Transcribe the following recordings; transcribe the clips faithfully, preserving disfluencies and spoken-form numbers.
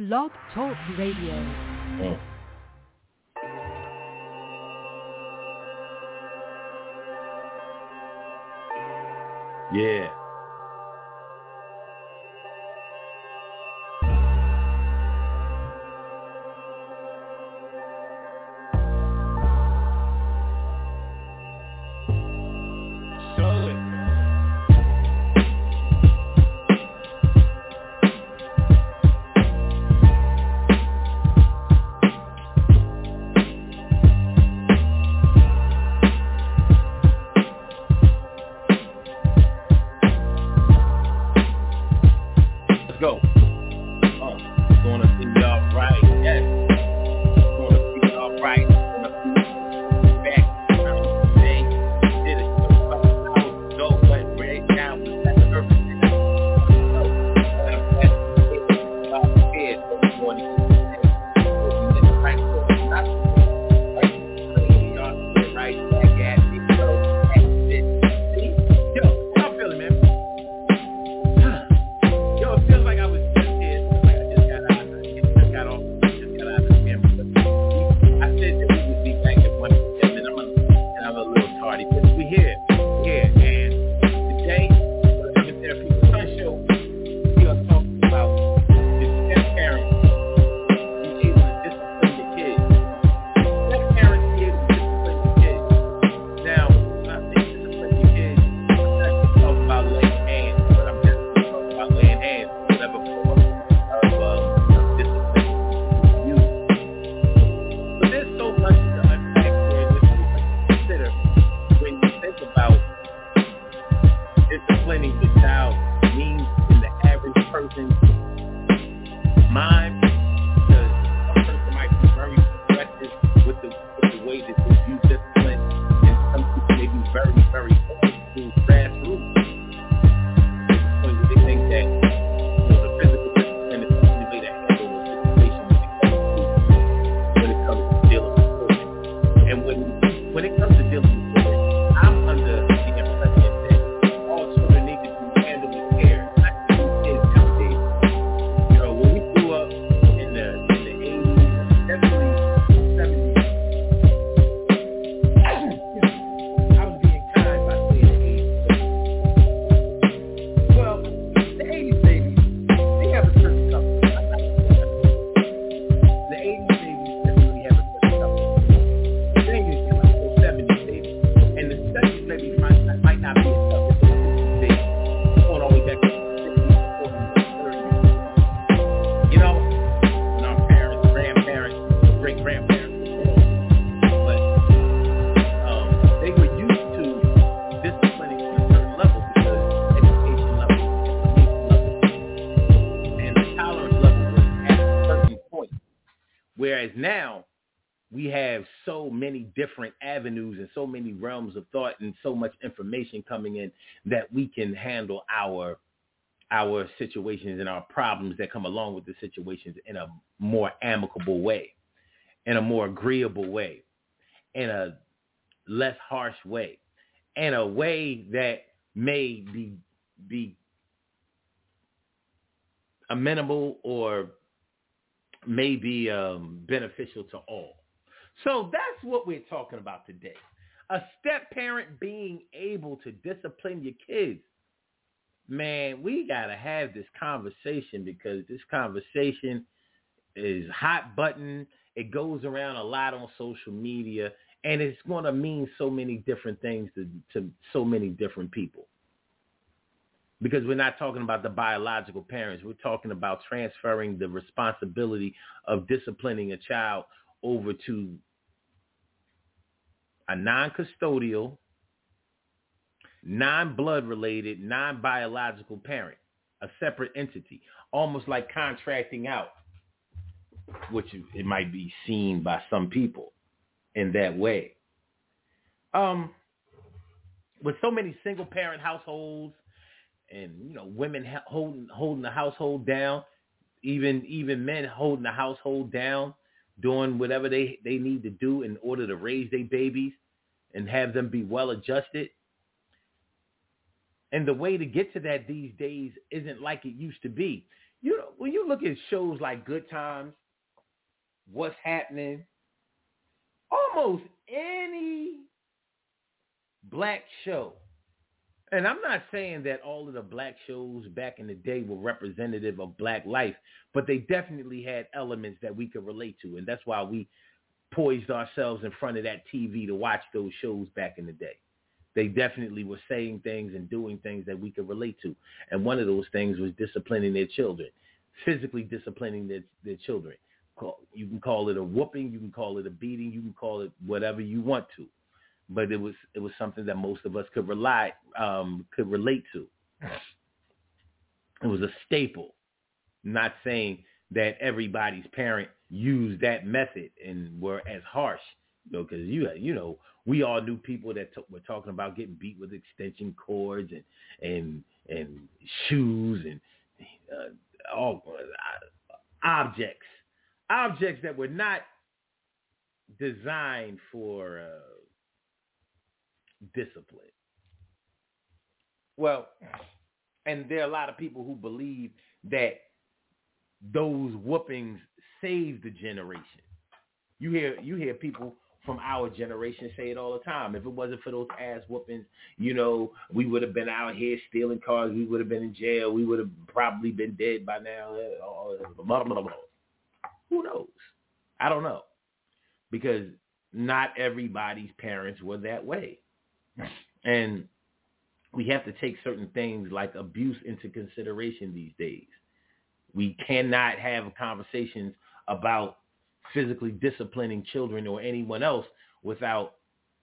Blog Talk Radio. Mm. Yeah. Different avenues and so many realms of thought and so much information coming in that we can handle our our situations and our problems that come along with the situations in a more amicable way, in a more agreeable way, in a less harsh way, in a way that may be be amenable or may be um, beneficial to all. So that's what we're talking about today. A step parent being able to discipline your kids. Man, we got to have this conversation because this conversation is hot button. It goes around a lot on social media, and it's going to mean so many different things to, to so many different people. Because we're not talking about the biological parents. We're talking about transferring the responsibility of disciplining a child over to a non-custodial, non-blood related, non-biological parent, a separate entity, almost like contracting out, which it might be seen by some people in that way. Um, with so many single parent households and, you know, women ha- holding holding the household down, even even men holding the household down, doing whatever they, they need to do in order to raise their babies and have them be well adjusted. And the way to get to that these days isn't like it used to be. You know, when you look at shows like Good Times, What's Happening, almost any black show, and I'm not saying that all of the black shows back in the day were representative of black life, but they definitely had elements that we could relate to, and that's why we poised ourselves in front of that T V to watch those shows back in the day. They definitely were saying things and doing things that we could relate to. And one of those things was disciplining their children, physically disciplining their, their children. You can call it a whooping, you can call it a beating, you can call it whatever you want to. But it was it was something that most of us could rely um, could relate to. It was a staple. I'm not saying that everybody's parent used that method and were as harsh, you know, because you you know. We all knew people that t- were talking about getting beat with extension cords and and and shoes and uh, all uh, objects, objects that were not designed for uh, discipline. Well, and there are a lot of people who believe that those whoopings saved the generation. You hear you hear people from our generation say it all the time. If it wasn't for those ass whoopings, you know, we would have been out here stealing cars. We would have been in jail. We would have probably been dead by now. Blah, blah, blah. Who knows? I don't know. Because not everybody's parents were that way. And we have to take certain things like abuse into consideration these days. We cannot have conversations about physically disciplining children or anyone else without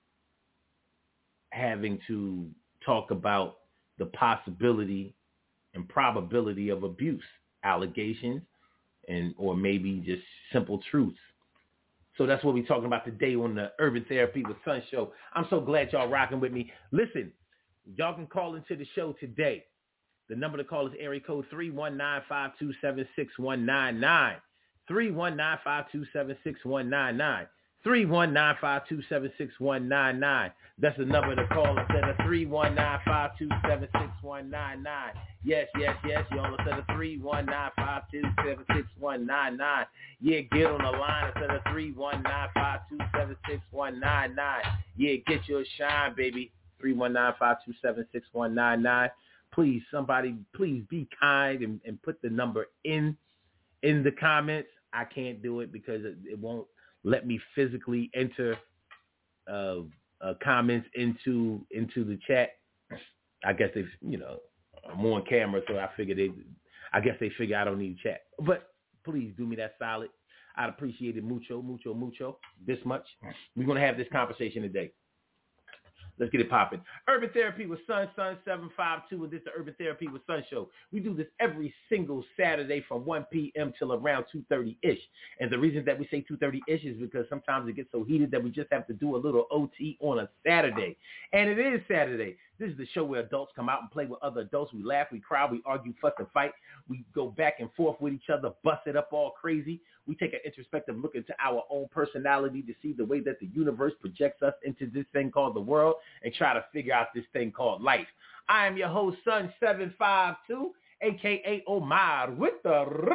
having to talk about the possibility and probability of abuse, allegations, and or maybe just simple truths. So that's what we're talking about today on the Urban Therapy with Son show. I'm so glad y'all rocking with me. Listen, y'all can call into the show today. The number to call is area code three one nine, five two seven, six one nine nine. three one nine, five two seven, six one nine nine. three one nine, five two seven, six one nine nine. That's the number to call instead of three one nine, five two seven, six one nine nine. Yes, yes, yes, y'all, instead of three one nine, five two seven, six one nine nine. Yeah, get on the line instead of three one nine, five two seven, six one nine nine. Yeah, get your shine, baby. three one nine, five two seven, six one nine nine. Please, somebody, please be kind and, and put the number in in the comments. I can't do it because it, it won't let me physically enter uh, uh, comments into into the chat. I guess they, you know, I'm on camera, so I figure they, I guess they figure I don't need chat. But please do me that solid. I'd appreciate it mucho, mucho, mucho. This much. We're gonna have this conversation today. Let's get it popping. Urban Therapy with Son, Son seven five two, and this is the Urban Therapy with Son show. We do this every single Saturday from one p.m. till around two thirty-ish. And the reason that we say two thirty-ish is because sometimes it gets so heated that we just have to do a little O T on a Saturday. And it is Saturday. This is the show where adults come out and play with other adults. We laugh, we cry, we argue, fuss, and fight. We go back and forth with each other, bust it up all crazy. We take an introspective look into our own personality to see the way that the universe projects us into this thing called the world and try to figure out this thing called life. I am your host, Son seven five two, a k a. Omar with the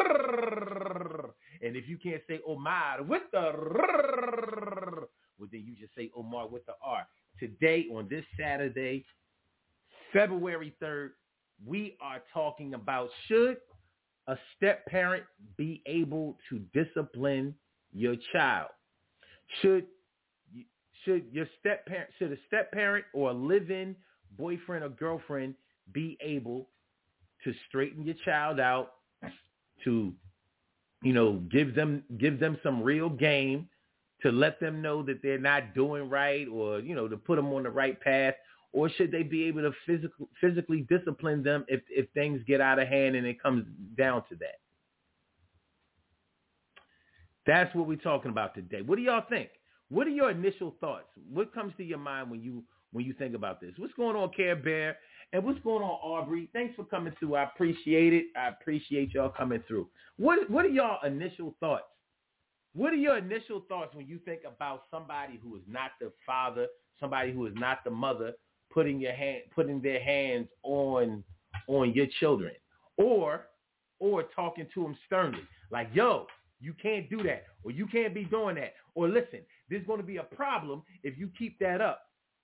rrrr. And if you can't say Omar with the rrrr, well, then you just say Omar with the R. Today, on this Saturday, February third, we are talking about should a step-parent be able to discipline your child? Should should your step-parent, should a step-parent or a live-in boyfriend or girlfriend be able to straighten your child out, to, you know, give them give them some real game, to let them know that they're not doing right, or, you know, to put them on the right path? Or should they be able to physical, physically discipline them if, if things get out of hand and it comes down to that? That's what we're talking about today. What do y'all think? What are your initial thoughts? What comes to your mind when you when you think about this? What's going on, Care Bear? And what's going on, Aubrey? Thanks for coming through. I appreciate it. I appreciate y'all coming through. What What are y'all initial thoughts? What are your initial thoughts when you think about somebody who is not the father, somebody who is not the mother, putting your hand, putting their hands on on your children, or or talking to them sternly. Like, yo, you can't do that, or you can't be doing that. Or listen, there's going to be a problem if you keep that up.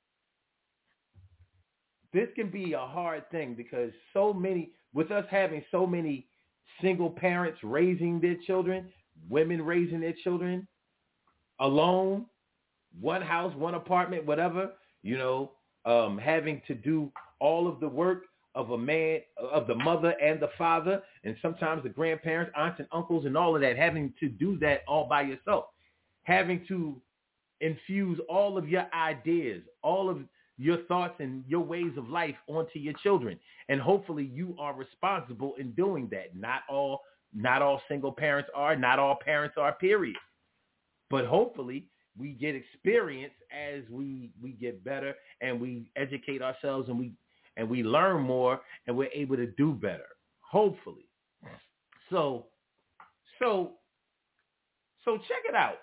This can be a hard thing because so many, with us having so many single parents raising their children, women raising their children alone, one house, one apartment, whatever, you know, um, having to do all of the work of a man, of the mother and the father, and sometimes the grandparents, aunts and uncles and all of that, having to do that all by yourself, having to infuse all of your ideas, all of your thoughts and your ways of life onto your children. And hopefully you are responsible in doing that. Not all, not all single parents are, not all parents are, period. But hopefully we get experience as we, we get better and we educate ourselves and we, and we learn more and we're able to do better. Hopefully. So, so, so check it out.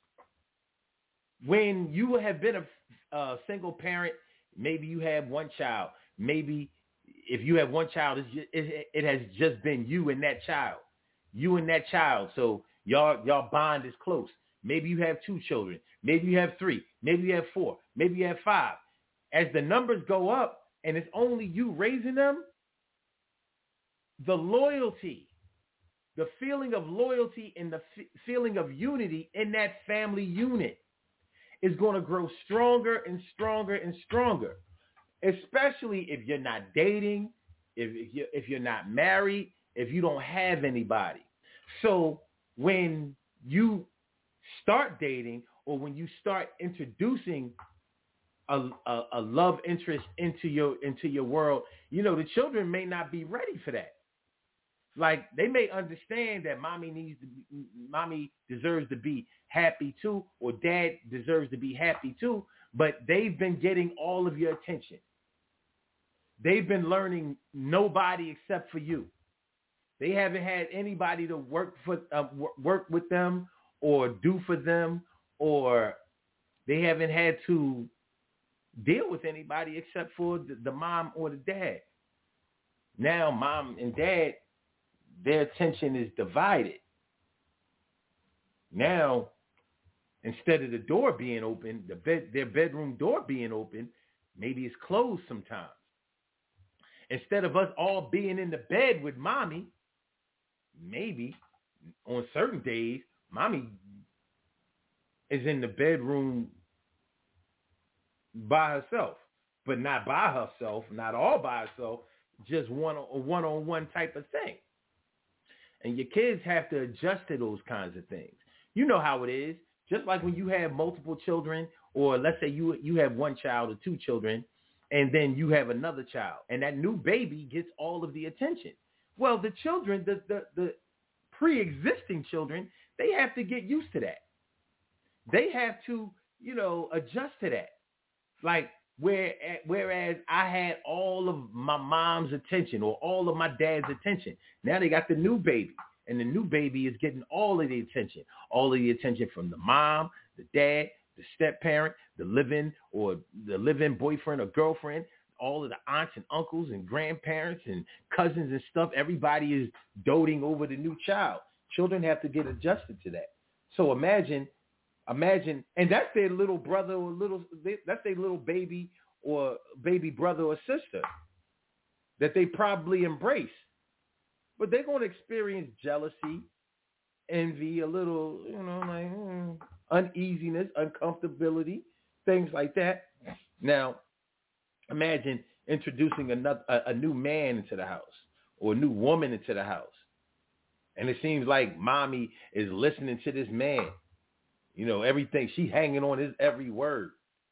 When you have been a Uh, single parent, maybe you have one child. Maybe if you have one child, it's just, it, it has just been you and that child, you and that child. So y'all y'all bond is close. Maybe you have two children. Maybe you have three. Maybe you have four. Maybe you have five. As the numbers go up and it's only you raising them, the loyalty, the feeling of loyalty and the f- feeling of unity in that family unit is going to grow stronger and stronger and stronger, especially if you're not dating, if, if, you're, if you're not married, if you don't have anybody. So when you start dating or when you start introducing a, a, a love interest into your into your world, you know, the children may not be ready for that. Like, they may understand that mommy needs to be, mommy deserves to be happy too, or dad deserves to be happy too, but they've been getting all of your attention. They've been learning nobody except for you. They haven't had anybody to work for, uh, work with them or do for them, or they haven't had to deal with anybody except for the, the mom or the dad. Now, mom and dad, their attention is divided. Now, instead of the door being open, the bed, their bedroom door being open, maybe it's closed sometimes. Instead of us all being in the bed with mommy, maybe on certain days, mommy is in the bedroom by herself, but not by herself, not all by herself, just one a one-on-one type of thing. And your kids have to adjust to those kinds of things. You know how it is. Just like when you have multiple children, or let's say you you have one child or two children, and then you have another child, and that new baby gets all of the attention. Well, the children, the the, the pre-existing children, they have to get used to that. They have to, you know, adjust to that. Like, where, whereas I had all of my mom's attention or all of my dad's attention, now they got the new baby, and the new baby is getting all of the attention, all of the attention from the mom, the dad, the step-parent, the live-in or the live-in boyfriend or girlfriend, all of the aunts and uncles and grandparents and cousins and stuff. Everybody is doting over the new child. Children have to get adjusted to that. So imagine Imagine, and that's their little brother or little, that's their little baby or baby brother or sister that they probably embrace. But they're going to experience jealousy, envy, a little, you know, like mm, uneasiness, uncomfortability, things like that. Now, imagine introducing another, a, a new man into the house or a new woman into the house. And it seems like mommy is listening to this man. You know, everything. She's hanging on his every word.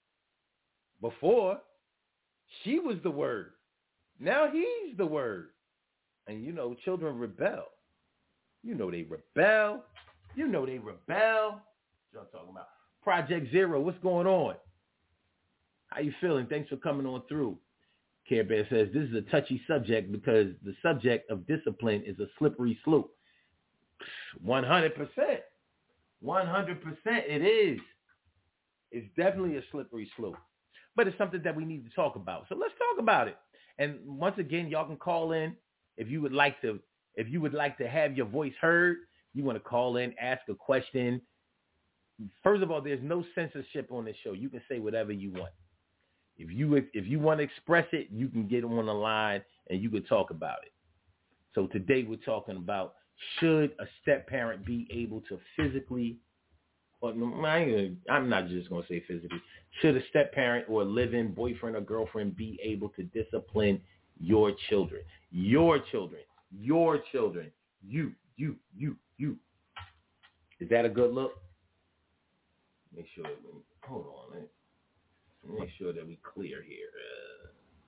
Before, she was the word. Now he's the word. And, you know, children rebel. You know they rebel. You know they rebel. What I'm talking about. Project Zero, what's going on? How you feeling? Thanks for coming on through. Care Bear says, this is a touchy subject because the subject of discipline is a slippery slope. one hundred percent. one hundred percent it is. It's definitely a slippery slope. But it's something that we need to talk about. So let's talk about it. And once again, y'all can call in if you would like to If you would like to have your voice heard, you want to call in, ask a question. First of all, there's no censorship on this show. You can say whatever you want. If you if you want to express it, you can get on the line and you can talk about it. So today we're talking about, should a step parent be able to physically, or I'm not just going to say physically, should a step parent or a live-in boyfriend or girlfriend be able to discipline your children? Your children. Your children. You, you, you, you. Is that a good look? Make sure, hold on, let me make sure that we clear here. Uh,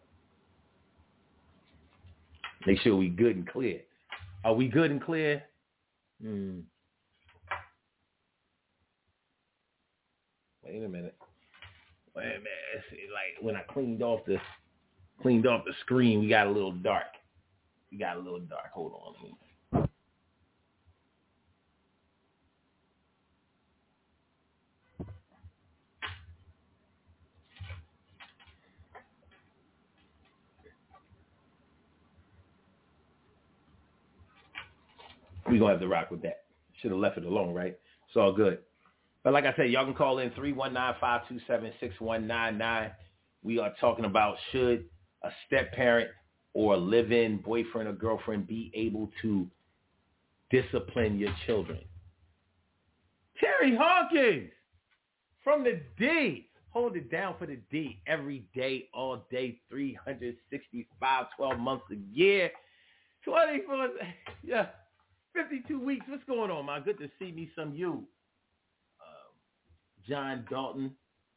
make sure we good and clear. Are we good and clear? Hmm. Wait a minute. Wait a minute. Let's see, like when I cleaned off the cleaned off the screen, we got a little dark. We got a little dark. Hold on. Let me, We're going to have to rock with that. Should have left it alone, right? It's all good. But like I said, y'all can call in three one nine, five two seven, six one nine nine. We are talking about, should a step parent or a live-in boyfriend or girlfriend be able to discipline your children? Terry Hawkins from the D. Hold it down for the D. Every day, all day, three hundred sixty-five, twelve months a year. twenty-four, yeah, fifty-two weeks. What's going on, man? Good to see me some you. Um, John Dalton.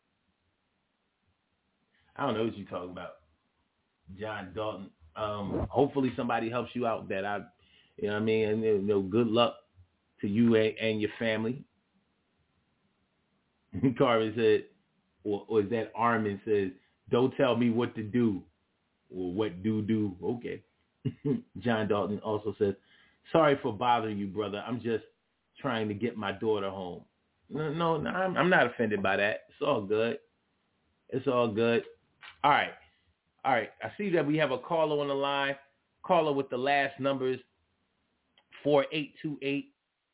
I don't know what you're talking about. John Dalton. Um, hopefully somebody helps you out that I, you know what I mean? And, you know, good luck to you and, and your family. Carvin said, or, or is that Armin says, don't tell me what to do or what do do. Okay. John Dalton also says, sorry for bothering you, brother. I'm just trying to get my daughter home. No, no, no I'm, I'm not offended by that. It's all good. It's all good. All right. All right. I see that we have a caller on the line. Caller with the last numbers, four eight two eight.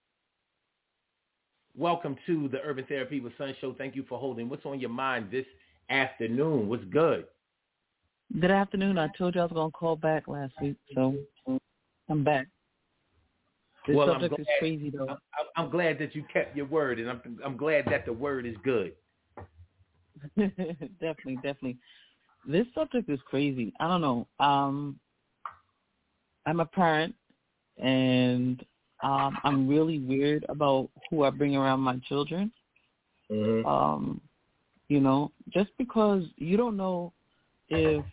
Welcome to the Urban Therapy with Sun Show. Thank you for holding. What's on your mind this afternoon? What's good? Good afternoon. I told you I was going to call back last week, so I'm back. This well, subject I'm glad, is crazy, though. I'm, I'm glad that you kept your word, and I'm I'm glad that the word is good. Definitely, definitely. This subject is crazy. I don't know. Um, I'm a parent, and um, I'm really weird about who I bring around my children. Mm-hmm. Um, you know, just because you don't know if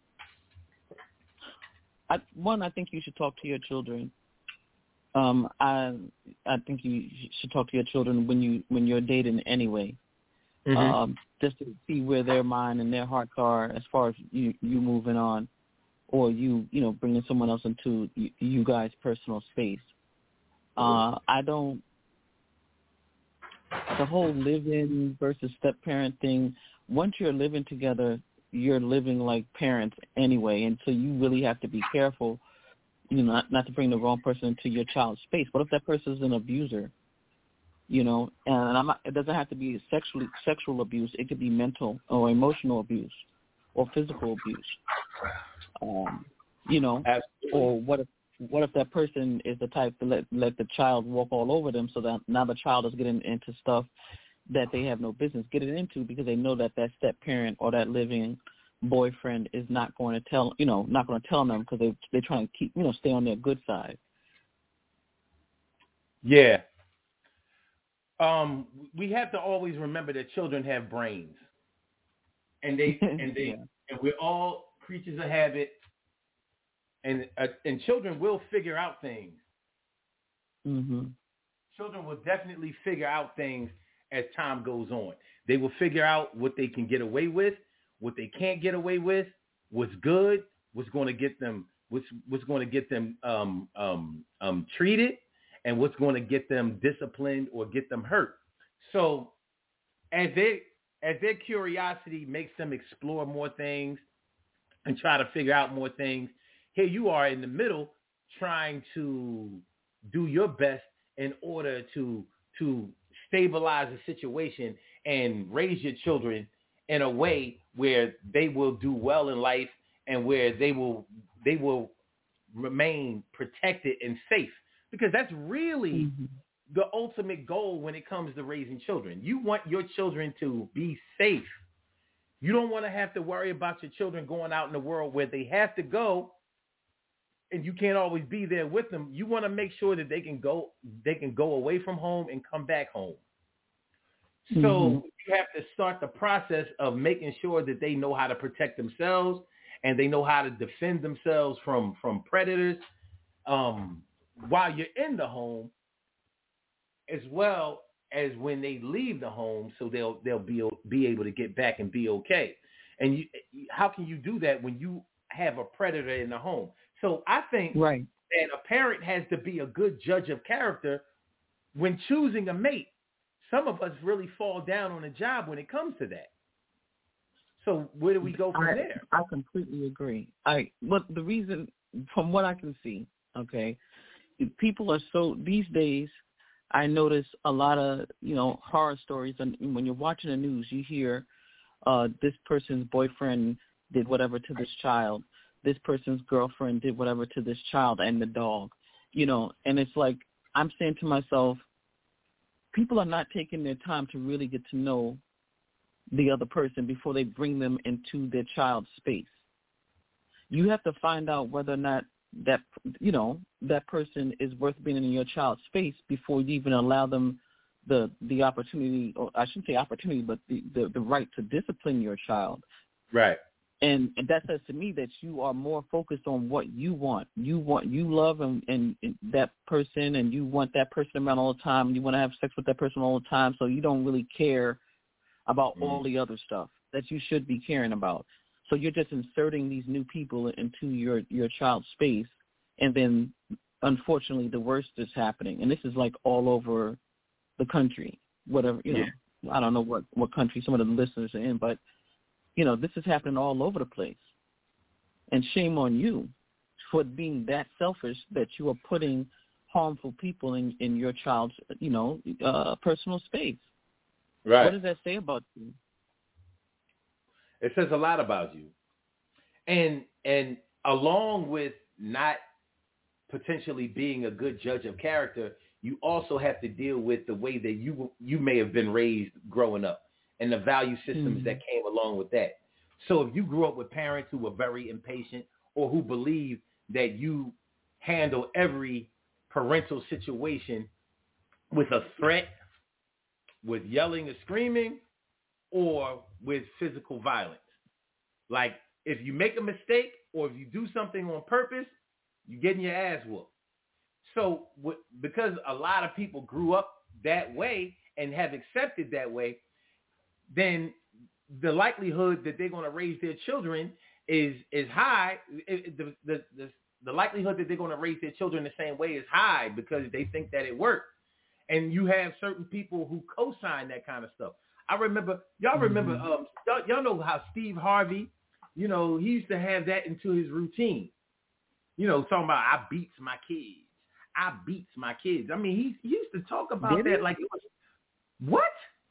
I, one, I think you should talk to your children. Um, I I think you should talk to your children when you when you're dating anyway, Mm-hmm. um, just to see where their mind and their hearts are as far as you, you moving on, or you you know bringing someone else into you, you guys' personal space. Uh, I don't. The whole live-in versus step-parent thing. Once you're living together, you're living like parents anyway, and so you really have to be careful, you know, not, not to bring the wrong person into your child's space. What if that person is an abuser? You know, and I'm not, it doesn't have to be sexually sexual abuse. It could be mental or emotional abuse or physical abuse. Um, you know, Absolutely. Or what if what if that person is the type to let let the child walk all over them, so that now the child is getting into stuff that they have no business getting into because they know that that step parent or that living boyfriend is not going to tell, you know, not going to tell them because they they're trying to keep, you know, stay on their good side. Yeah. Um, we have to always remember that children have brains, and they and they yeah. and we're all creatures of habit, and uh, and children will figure out things. Mm-hmm. Children will definitely figure out things as time goes on. They will figure out what they can get away with, what they can't get away with, what's good, what's going to get them, what's what's going to get them um, um, um, treated, and what's going to get them disciplined or get them hurt. So, as they as their curiosity makes them explore more things and try to figure out more things, here you are in the middle trying to do your best in order to to stabilize the situation and raise your children in a way where they will do well in life and where they will they will remain protected and safe, because that's really mm-hmm. the ultimate goal when it comes to raising children. You want your children to be safe. You don't want to have to worry about your children going out in the world where they have to go and you can't always be there with them. You want to make sure that they can go they can go away from home and come back home. So mm-hmm. you have to start the process of making sure that they know how to protect themselves and they know how to defend themselves from, from predators um, while you're in the home, as well as when they leave the home, so they'll they'll be be able to get back and be okay. And you, how can you do that when you have a predator in the home? So I think right. that a parent has to be a good judge of character when choosing a mate. Some of us really fall down on the job when it comes to that. So where do we go from I, there? I completely agree. I but the reason, from what I can see, okay, people are so these days. I notice a lot of you know horror stories, and when you're watching the news, you hear uh, this person's boyfriend did whatever to this child, this person's girlfriend did whatever to this child and the dog, you know, and it's like I'm saying to myself, people are not taking their time to really get to know the other person before they bring them into their child's space. You have to find out whether or not that, you know, that person is worth being in your child's space before you even allow them the the opportunity, or I shouldn't say opportunity, but the, the, the right to discipline your child. Right. And, and that says to me that you are more focused on what you want. You want, you love and, and, and that person, and you want that person around all the time, and you want to have sex with that person all the time, so you don't really care about mm. all the other stuff that you should be caring about. So you're just inserting these new people into your, your child's space, and then, unfortunately, the worst is happening. And this is like all over the country, whatever, you know, yeah. I don't know what, what country some of the listeners are in, but, you know, this is happening all over the place. And shame on you for being that selfish that you are putting harmful people in, in your child's, you know, uh, personal space. Right. What does that say about you? It says a lot about you. And and along with not potentially being a good judge of character, you also have to deal with the way that you you may have been raised growing up and the value systems mm-hmm. that came along with that. So if you grew up with parents who were very impatient or who believe that you handle every parental situation with a threat, with yelling and screaming, or with physical violence. Like, if you make a mistake or if you do something on purpose, you're getting your ass whooped. So w- because a lot of people grew up that way and have accepted that way, then the likelihood that they're going to raise their children is is high. It, the, the, the, the likelihood that they're going to raise their children the same way is high because they think that it worked. And you have certain people who co-sign that kind of stuff. I remember, y'all remember, mm-hmm. um, y'all, y'all know how Steve Harvey, you know, he used to have that into his routine. You know, talking about, I beats my kids. I beats my kids. I mean, he, he used to talk about Did that he? like it was, what?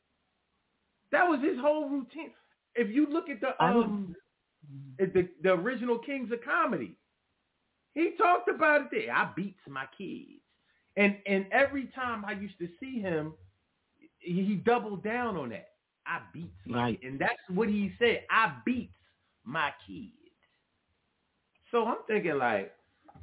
That was his whole routine. If you look at the um, at the, the original Kings of Comedy, he talked about it there. I beats my kids. And and every time I used to see him, he, he doubled down on that. I beats my right. kids. And that's what he said. I beats my kids. So I'm thinking like,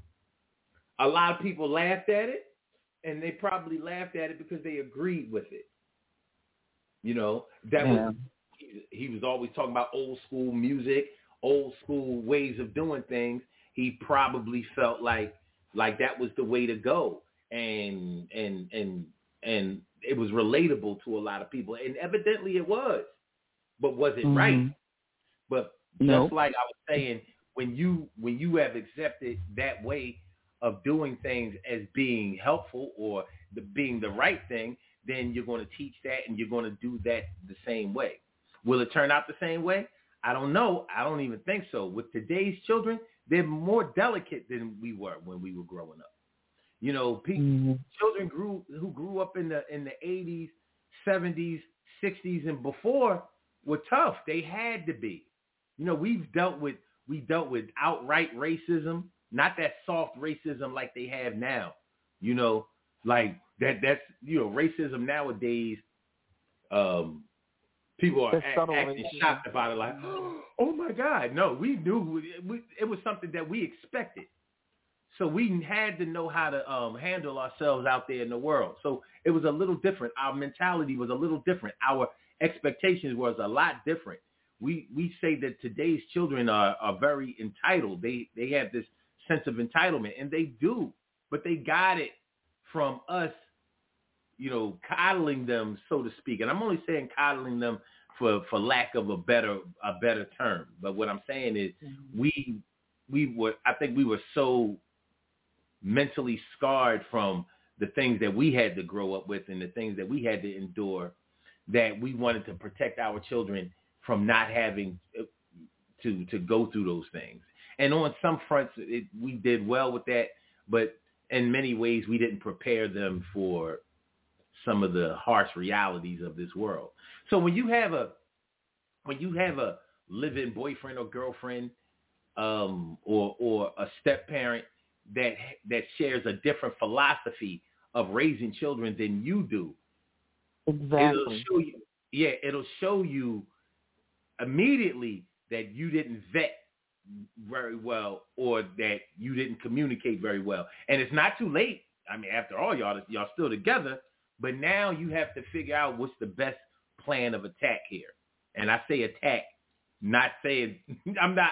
a lot of people laughed at it, and they probably laughed at it because they agreed with it. You know, that yeah. was he, he was always talking about old school music, old school ways of doing things. He probably felt like like that was the way to go, and and and and it was relatable to a lot of people, and evidently it was. But was it mm-hmm. right? But nope. just like I was saying, when you when you have accepted that way of doing things as being helpful or the, being the right thing, then you're going to teach that and you're going to do that the same way. Will it turn out the same way? I don't know. I don't even think so. With today's children, they're more delicate than we were when we were growing up. You know, people, mm-hmm. children grew who grew up in the in the eighties, seventies, sixties, and before were tough. They had to be. You know, we've dealt with we dealt with outright racism, not that soft racism like they have now. You know, like that. That's you know, racism nowadays. Um, people are a- actually racism. Shocked about it. Like, oh my God, no, we knew it, it was something that we expected. So we had to know how to um, handle ourselves out there in the world. So it was a little different. Our mentality was a little different. Our expectations was a lot different. We we say that today's children are, are very entitled. They they have this sense of entitlement, and they do. But they got it from us, you know, coddling them, so to speak. And I'm only saying coddling them for, for lack of a better a better term. But what I'm saying is mm-hmm. we we were I think we were so mentally scarred from the things that we had to grow up with and the things that we had to endure that we wanted to protect our children from not having to to go through those things. And on some fronts, it, we did well with that, but in many ways, we didn't prepare them for some of the harsh realities of this world. So when you have a when you have a live-in boyfriend or girlfriend um, or or a step-parent that that shares a different philosophy of raising children than you do, exactly. It'll show you, yeah, it'll show you immediately that you didn't vet very well or that you didn't communicate very well. And it's not too late. I mean, after all, y'all y'all still together, but now you have to figure out what's the best plan of attack here. And I say attack, not saying I'm not.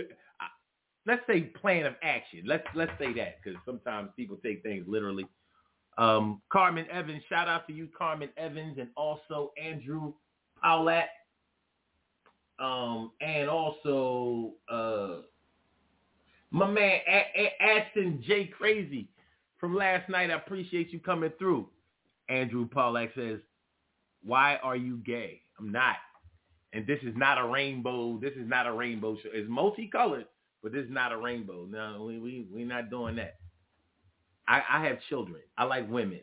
Let's say plan of action. Let's let's say that because sometimes people take things literally. Um, Carmen Evans, shout out to you, Carmen Evans, and also Andrew Paulette, um, and also uh, my man A- A- Ashton J. Crazy from last night. I appreciate you coming through. Andrew Paulette says, "Why are you gay?" I'm not, and this is not a rainbow. This is not a rainbow show. It's multicolored. But this is not a rainbow. No, we we we not doing that. I, I have children. I like women.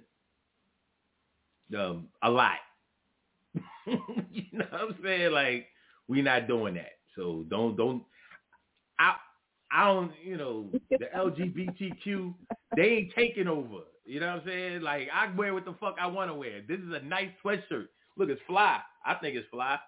Um, a lot. You know what I'm saying? Like, we not doing that. So don't don't. I I don't. You know, the L G B T Q. They ain't taking over. You know what I'm saying? Like, I wear what the fuck I want to wear. This is a nice sweatshirt. Look, it's fly. I think it's fly.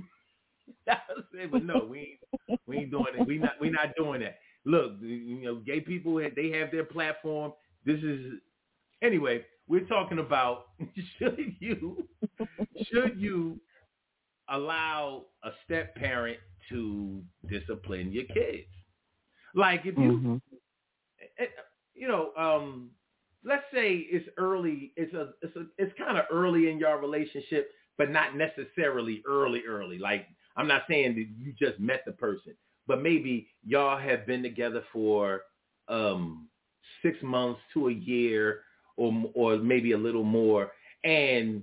But no, we ain't, we ain't doing it. We not we not doing that. Look, you know, gay people, they have their platform. This is anyway. We're talking about should you should you allow a step parent to discipline your kids? Like if you, mm-hmm. you know, um, let's say it's early. It's a it's a it's kind of early in your relationship, but not necessarily early early. Like, I'm not saying that you just met the person, but maybe y'all have been together for um, six months to a year or or maybe a little more. And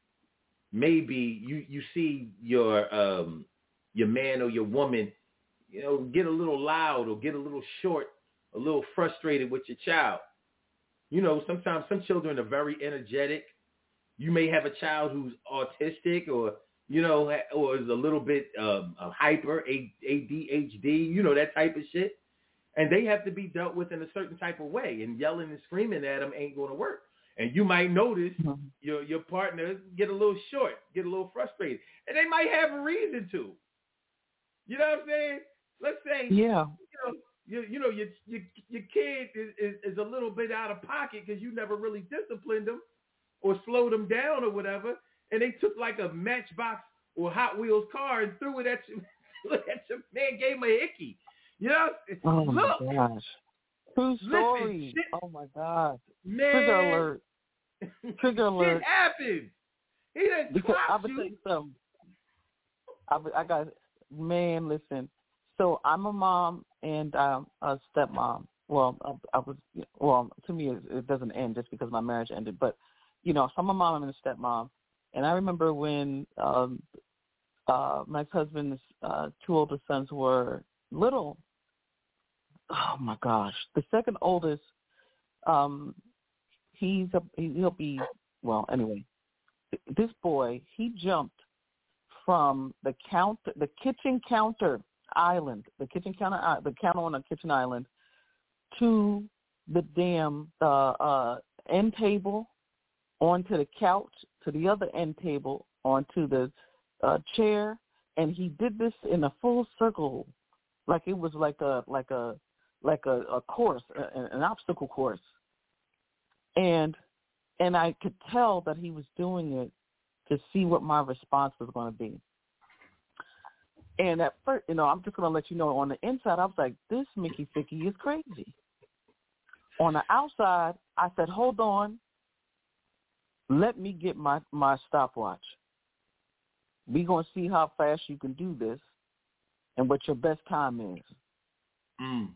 maybe you, you see your um, your man or your woman, you know, get a little loud or get a little short, a little frustrated with your child. You know, sometimes some children are very energetic. You may have a child who's autistic or, you know, or is a little bit um, hyper, A D H D, you know, that type of shit. And they have to be dealt with in a certain type of way. And yelling and screaming at them ain't going to work. And you might notice mm-hmm. your your partner get a little short, get a little frustrated. And they might have a reason to. You know what I'm saying? Let's say, yeah. you know, you, you know your, your, your kid is, is, is a little bit out of pocket because you never really disciplined them or slowed them down or whatever. And they took like a Matchbox or Hot Wheels car and threw it at you. at your man, gave him a hickey. You know? Oh, Look, my gosh. True story. Listen, shit, oh, my God. Man. Trigger alert. Trigger alert. Shit happened. He done Because I clocked would you. tell you something. I, I got, man, listen. So I'm a mom and um, a stepmom. Well, I, I was, well, to me, it, it doesn't end just because my marriage ended. But, you know, so I'm a mom and a stepmom. And I remember when um, uh, my husband's uh, two older sons were little, oh my gosh, the second oldest, um, he's a, he'll be, well, anyway, this boy, he jumped from the counter, the kitchen counter island, the kitchen counter, the counter on the kitchen island, to the damn uh, uh, end table, onto the couch, to the other end table, onto the uh, chair, and he did this in a full circle, like it was like a like a like a, a course, a, an obstacle course, and and I could tell that he was doing it to see what my response was going to be. And at first, you know, I'm just going to let you know, on the inside, I was like, this Mickey Ficky is crazy. On the outside, I said, hold on, let me get my, my stopwatch. We're going to see how fast you can do this and what your best time is. Mm.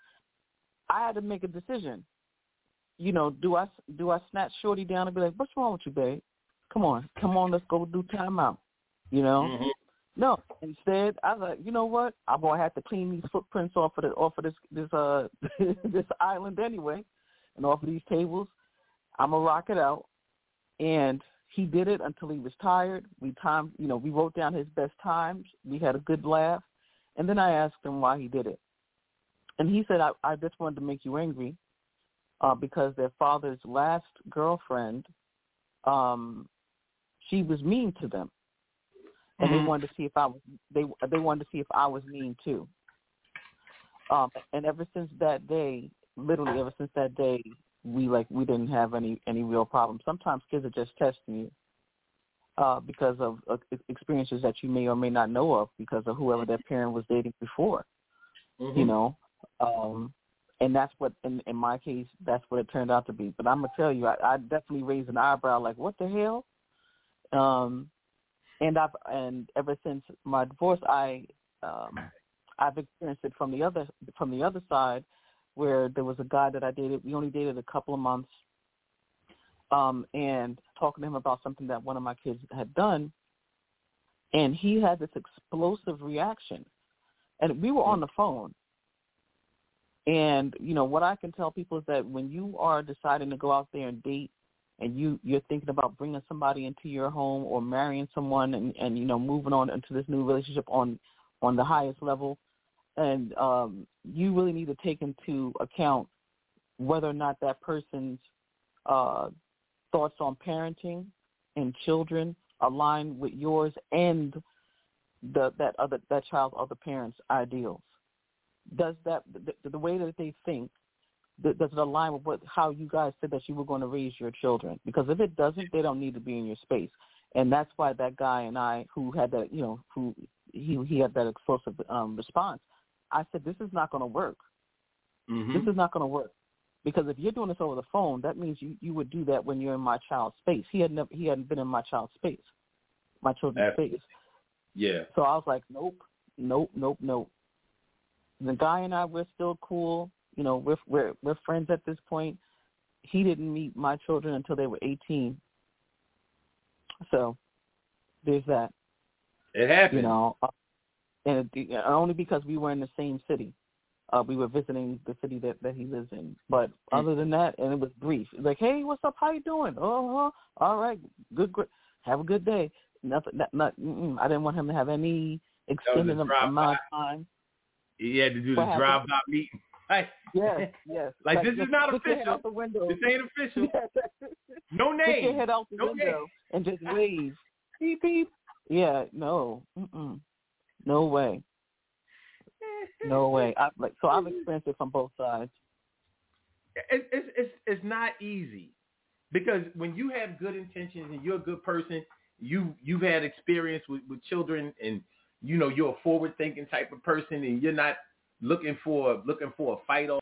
I had to make a decision. You know, do I, do I snatch Shorty down and be like, what's wrong with you, babe? Come on, come on, let's go do timeout, you know? Mm-hmm. No, instead, I was like, you know what? I'm gonna have to clean these footprints off of the, off of this this uh this island anyway, and off of these tables. I'm gonna rock it out, and he did it until he was tired. We timed, you know, we wrote down his best times. We had a good laugh, and then I asked him why he did it, and he said, I, I just wanted to make you angry, uh, because their father's last girlfriend, um, she was mean to them. And mm-hmm. they wanted to see if I was they they wanted to see if I was mean too. Um, and ever since that day, literally ever since that day, we like we didn't have any, any real problems. Sometimes kids are just testing you uh, because of uh, experiences that you may or may not know of because of whoever their parent was dating before. Mm-hmm. You know, um, and that's what in, in my case that's what it turned out to be. But I'm gonna tell you, I, I definitely raised an eyebrow, like what the hell. Um, And I've and ever since my divorce, I um, I've experienced it from the other from the other side, where there was a guy that I dated. We only dated a couple of months, um, and talking to him about something that one of my kids had done, and he had this explosive reaction, and we were on the phone. And you know what I can tell people is that when you are deciding to go out there and date, and you, you're thinking about bringing somebody into your home or marrying someone and, and, you know, moving on into this new relationship on, on the highest level, and um, you really need to take into account whether or not that person's uh, thoughts on parenting and children align with yours and the, that other that child's other parent's ideals. Does that the, the way that they think, does it align with what how you guys said that you were going to raise your children? Because if it doesn't, they don't need to be in your space. And that's why that guy and I, who had that, you know, who he he had that explosive um, response. I said, this is not going to work. Mm-hmm. This is not going to work. Because if you're doing this over the phone, that means you, you would do that when you're in my child's space. He had never he hadn't been in my child's space, my children's That's, space. Yeah. So I was like, nope, nope, nope, nope. The guy and I, we're still cool. You know, we're we're we're friends at this point. He didn't meet my children until they were eighteen. So there's that. It happened. You know, uh, and it, only because we were in the same city. Uh, we were visiting the city that, that he lives in. But mm-hmm. other than that, and it was brief. Like, hey, what's up? How you doing? Oh, uh, all right, good, good. Have a good day. Nothing. Not. not I didn't want him to have any extended amount of time. He had to do the drive-by meeting. Like, yes, yes. Like, like this is not official. Out the window. This ain't official. No name. Put your head out the no window name. and just wave. Beep, beep. Yeah, no. Mm-mm. No way. No way. I, like, so I've experienced it from both sides. It, it's, it's, it's not easy because when you have good intentions and you're a good person, you, you've had experience with, with children and, you know, you're a forward-thinking type of person and you're not looking for looking for a fight.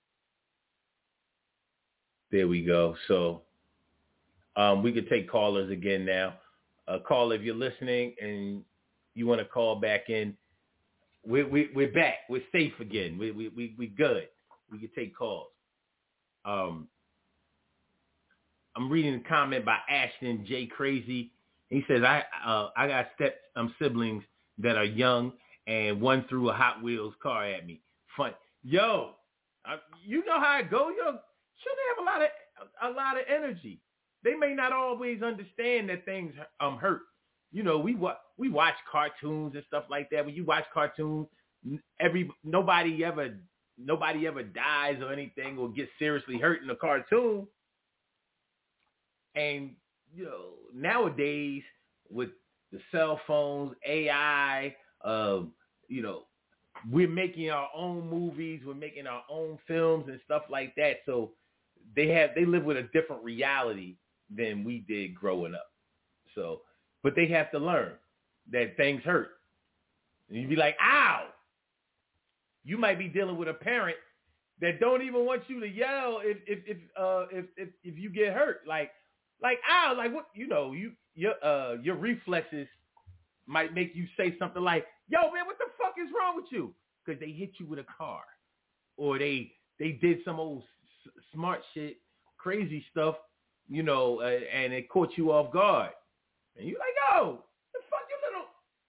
There we go. So um, we could take callers again now. Uh, call if you're listening and you want to call back in. We, we, we're back. We're safe again. We we we we good. We can take calls. Um, I'm reading a comment by Ashton J. Crazy. He says, I uh, I got step um, siblings that are young and one threw a Hot Wheels car at me. Fun. Yo, Uh, you know how it goes. You know, children have a lot of a lot of energy. They may not always understand that things um hurt. You know, we wa- we watch cartoons and stuff like that. When you watch cartoons, every nobody ever nobody ever dies or anything or gets seriously hurt in a cartoon. And you know, nowadays with the cell phones, A I, um, you know, we're making our own movies, we're making our own films and stuff like that. So they have they live with a different reality than we did growing up. So, but they have to learn that things hurt. And you'd be like, ow. You might be dealing with a parent that don't even want you to yell if if if uh if if, if you get hurt. Like like ow, like what you know, you your uh your reflexes might make you say something like, yo man, what the fuck is wrong with you? Because they hit you with a car. Or they they did some old s- smart shit, crazy stuff, you know, uh, and it caught you off guard. And you're like, yo, the fuck you little...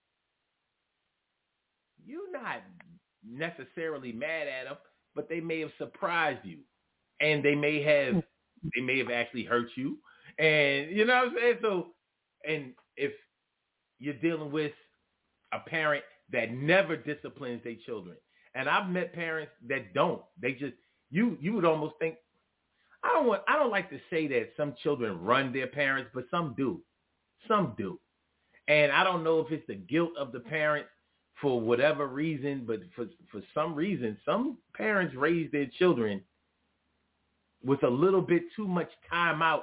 You're not necessarily mad at them, but they may have surprised you. And they may have they may have actually hurt you. And you know what I'm saying? So, and if you're dealing with a parent that never disciplines their children, and I've met parents that don't. They just you you would almost think I don't want I don't like to say that some children run their parents, but some do. Some do. And I don't know if it's the guilt of the parents for whatever reason, but for for some reason, some parents raise their children with a little bit too much time out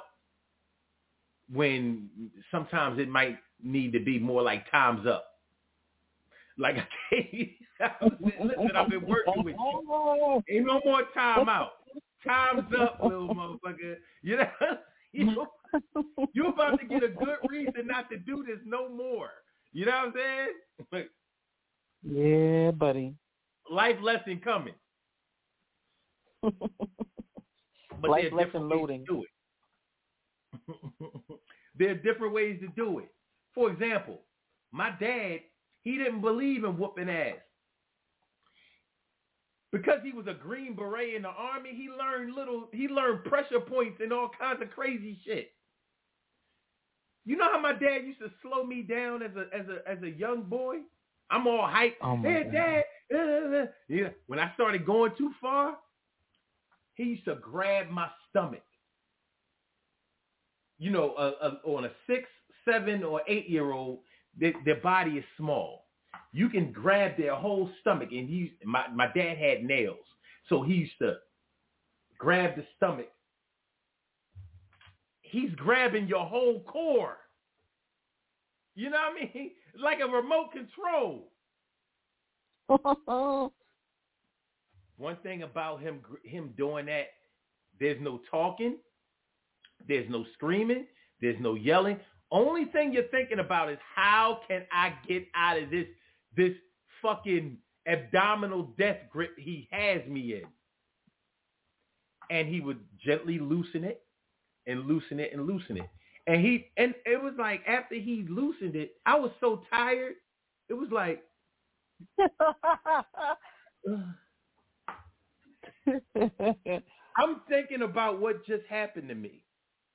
when sometimes it might need to be more like time's up. Like, listen, I've been working with you. Ain't no more time out. Time's up, little motherfucker. You know, you, you're about to get a good reason not to do this no more. You know what I'm saying? Like, yeah, buddy. Life lesson coming. But Life there are lesson different ways loading. to do it. There are different ways to do it. For example, my dad, he didn't believe in whooping ass. Because he was a Green Beret in the Army, he learned little, he learned pressure points and all kinds of crazy shit. You know how my dad used to slow me down as a as a as a young boy? I'm all hyped. Oh Hey, Dad. Uh, yeah. When I started going too far, he used to grab my stomach. You know, uh, uh, on a six, seven, or eight-year-old, their, their body is small. You can grab their whole stomach, and he, my my dad had nails, so he used to grab the stomach. He's grabbing your whole core. You know what I mean? Like a remote control. One thing about him him doing that, there's no talking, there's no screaming, there's no yelling. Only thing you're thinking about is how can I get out of this this fucking abdominal death grip he has me in. And he would gently loosen it and loosen it and loosen it. And he and it was like after he loosened it, I was so tired. It was like I'm thinking about what just happened to me.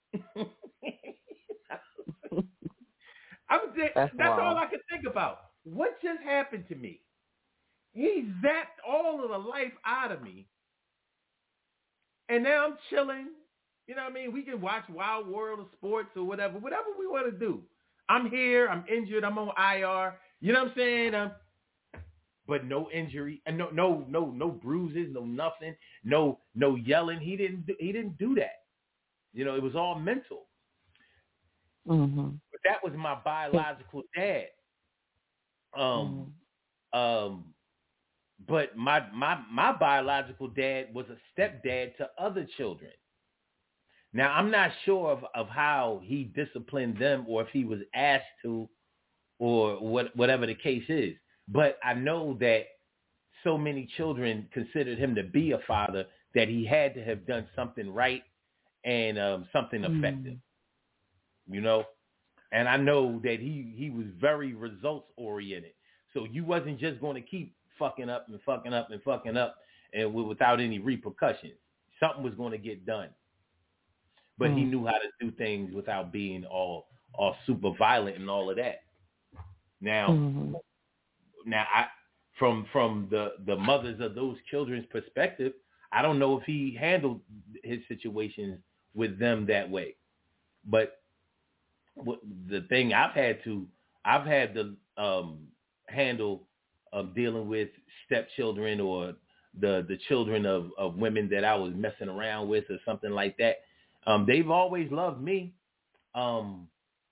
I'm th- that's that's all I could think about. What just happened to me? He zapped all of the life out of me. And now I'm chilling. You know what I mean? We can watch Wild World of Sports or whatever, whatever we want to do. I'm here. I'm injured. I'm on I R. You know what I'm saying? Um, but no injury, and no, no, no, no bruises, no nothing, no, no yelling. He didn't. Do, he didn't do that. You know, it was all mental. Mm-hmm. But that was my biological dad. Um, mm-hmm. um, but my my my biological dad was a stepdad to other children. Now, I'm not sure of, of how he disciplined them or if he was asked to or what, whatever the case is. But I know that so many children considered him to be a father that he had to have done something right and um, something effective, mm. you know? And I know that he, he was very results oriented. So you wasn't just going to keep fucking up and fucking up and fucking up and without any repercussions. Something was going to get done. But mm. he knew how to do things without being all all super violent and all of that. Now, mm-hmm. now I from from the, the mothers of those children's perspective, I don't know if he handled his situations with them that way. But what, the thing I've had to I've had to um, handle of dealing with stepchildren or the the children of, of women that I was messing around with or something like that. Um, they've always loved me. Um,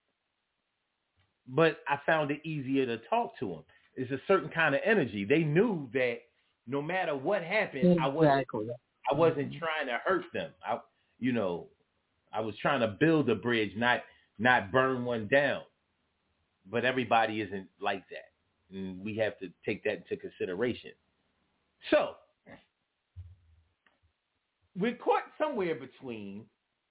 but I found it easier to talk to them. It's a certain kind of energy. They knew that no matter what happened, exactly. I wasn't I wasn't mm-hmm. trying to hurt them. I, you know, I was trying to build a bridge, not not burn one down. But everybody isn't like that, and we have to take that into consideration. So we're caught somewhere between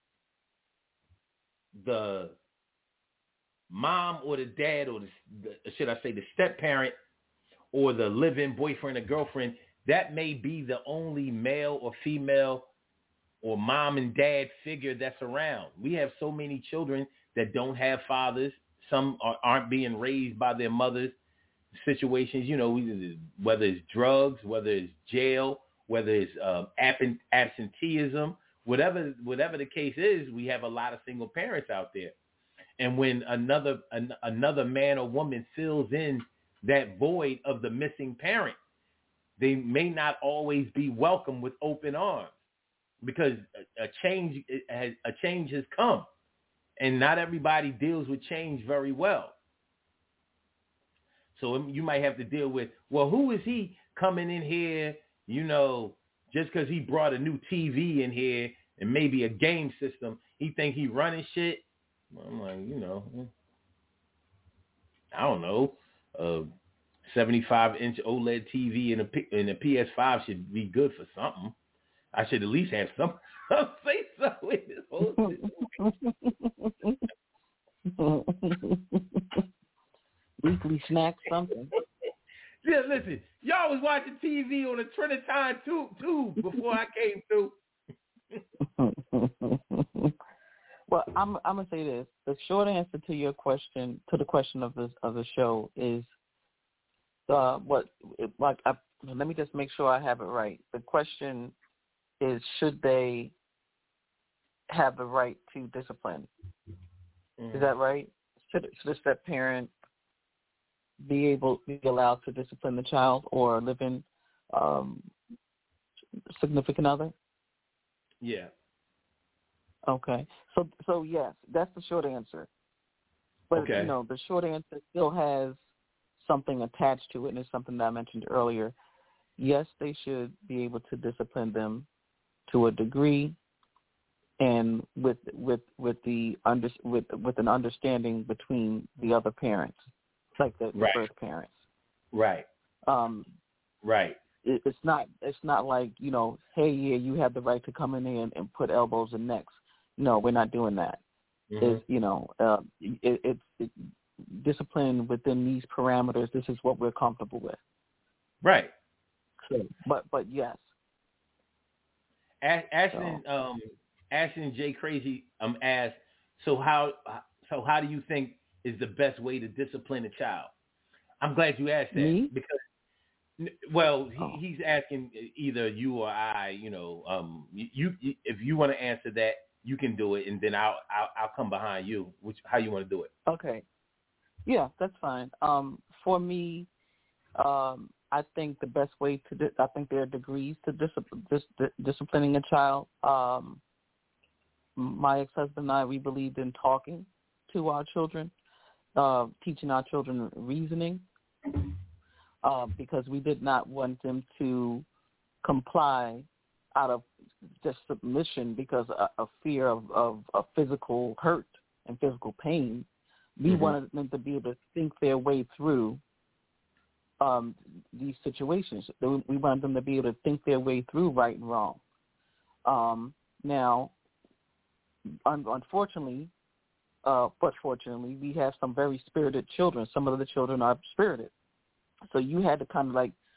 the mom or the dad or the, the should I say the step parent or the live-in boyfriend or girlfriend. That may be the only male or female or mom and dad figure that's around. We have so many children that don't have fathers. Some are, aren't being raised by their mothers. Situations, you know, whether it's drugs, whether it's jail, whether it's uh, absenteeism, whatever whatever the case is, we have a lot of single parents out there. And when another an, another man or woman fills in that void of the missing parent, they may not always be welcomed with open arms because a, a change has a change has come. And not everybody deals with change very well. So you might have to deal with, well, who is he coming in here, you know, just because he brought a new T V in here and maybe a game system, he think he running shit? I'm like, you know, I don't know. A seventy-five inch OLED T V and a, and a P S five should be good for something. I should at least have some say so in this whole situation. Weekly snack something. Yeah, listen, y'all was watching T V on a Trinitine tube, tube before I came through. Well, I'm I'm gonna say this. The short answer to your question, to the question of this of the show, is uh, what like. I, let me just make sure I have it right. The question is, should they have the right to discipline? Mm. Is that right? Should, should a step parent be able be allowed to discipline the child or live in um, significant other? Yeah. Okay. So so yes, that's the short answer. But okay. you know, the short answer still has something attached to it, and it's something that I mentioned earlier. Yes, they should be able to discipline them to a degree, and with with with the under with with an understanding between the other parents, like the, the right. first parents. Right. Um, right. It, it's not it's not like, you know, hey, yeah, you have the right to come in and, and put elbows and necks. No, we're not doing that. Mm-hmm. It's, you know, uh, it, it's it, discipline within these parameters. This is what we're comfortable with. Right. So, but but yes. Ashton so. um Ashton J Crazy um asked, so how so how do you think is the best way to discipline a child? I'm glad you asked that. Me? Because well, he, oh. he's asking either you or I, you know, um you, you if you want to answer that, you can do it, and then I'll I'll, I'll come behind you. Which how you want to do it? Okay. Yeah, that's fine. Um, for me, um, I think the best way to di- I think there are degrees to discipline, dis- dis- disciplining a child. Um, my ex-husband and I, we believed in talking to our children, uh, teaching our children reasoning, uh, because we did not want them to comply out of just submission because of, of fear of, of, of physical hurt and physical pain. We mm-hmm. wanted them to be able to think their way through um, these situations. We wanted them to be able to think their way through right and wrong. Um, now, un- unfortunately, uh, but fortunately, we have some very spirited children. Some of the children are spirited. So you had to kind of like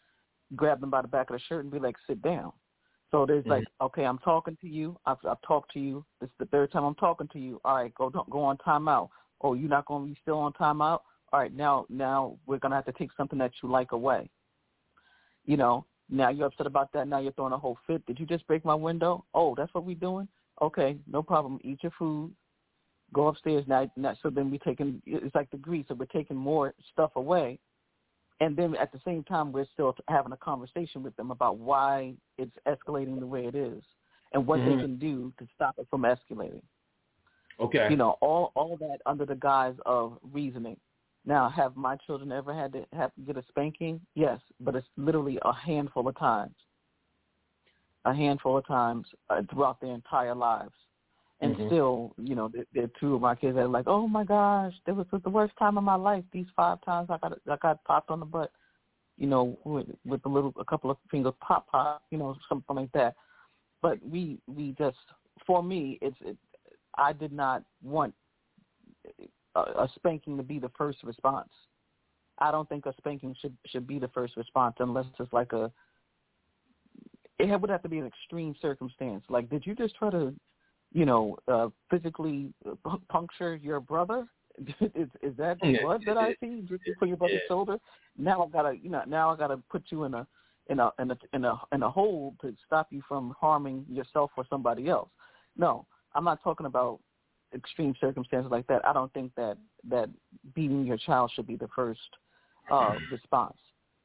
grab them by the back of the shirt and be like, sit down. So there's mm-hmm. like, okay, I'm talking to you. I've, I've talked to you. This is the third time I'm talking to you. All right, go don't go on timeout. Oh, you're not going to be still on timeout? All right, now now we're going to have to take something that you like away. You know, now you're upset about that. Now you're throwing a whole fit. Did you just break my window? Oh, that's what we're doing? Okay, no problem. Eat your food. Go upstairs. Now, now so then we're taking, it's like the grease. So we're taking more stuff away. And then at the same time, we're still having a conversation with them about why it's escalating the way it is and what mm-hmm. they can do to stop it from escalating. Okay. You know, all, all that under the guise of reasoning. Now, have my children ever had to have to get a spanking? Yes, but it's literally a handful of times, a handful of times uh, throughout their entire lives. And mm-hmm. still, you know, there, there are two of my kids that are like, oh, my gosh, that was the worst time of my life. These five times I got I got popped on the butt, you know, with, with a little, a couple of fingers pop, pop, you know, something like that. But we, we just, for me, it's, it, I did not want a, a spanking to be the first response. I don't think a spanking should should be the first response unless it's like a, it would have to be an extreme circumstance. Like, did you just try to, you know, uh, physically puncture your brother? is, is that the blood that I see dripping from your brother's yeah. shoulder? Now I gotta, you know, now I gotta put you in a, in a, in a, in a, in a hole to stop you from harming yourself or somebody else. No, I'm not talking about extreme circumstances like that. I don't think that that beating your child should be the first uh, response.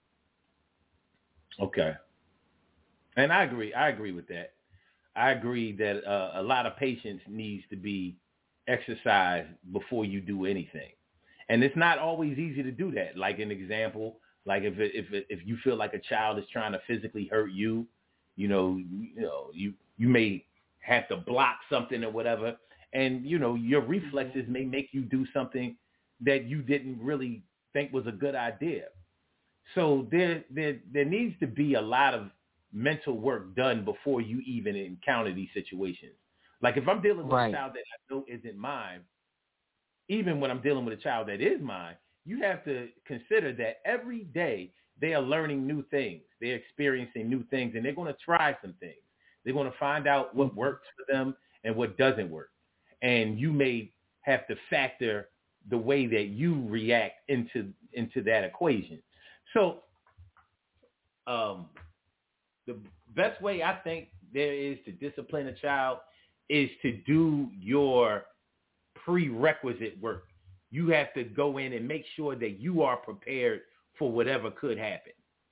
Okay, and I agree. I agree with that. I agree that uh, a lot of patience needs to be exercised before you do anything. And it's not always easy to do that. Like an example, like if it, if it, if you feel like a child is trying to physically hurt you, you know, you know, you, you may have to block something or whatever. And, you know, your reflexes may make you do something that you didn't really think was a good idea. So there, there, there needs to be a lot of mental work done before you even encounter these situations. Like if I'm dealing with right. a child that I know isn't mine, even when I'm dealing with a child that is mine, you have to consider that every day they are learning new things. They're experiencing new things, and they're going to try some things. They're going to find out what works for them and what doesn't work. And you may have to factor the way that you react into, into that equation. So, um, the best way I think there is to discipline a child is to do your prerequisite work. You have to go in and make sure that you are prepared for whatever could happen.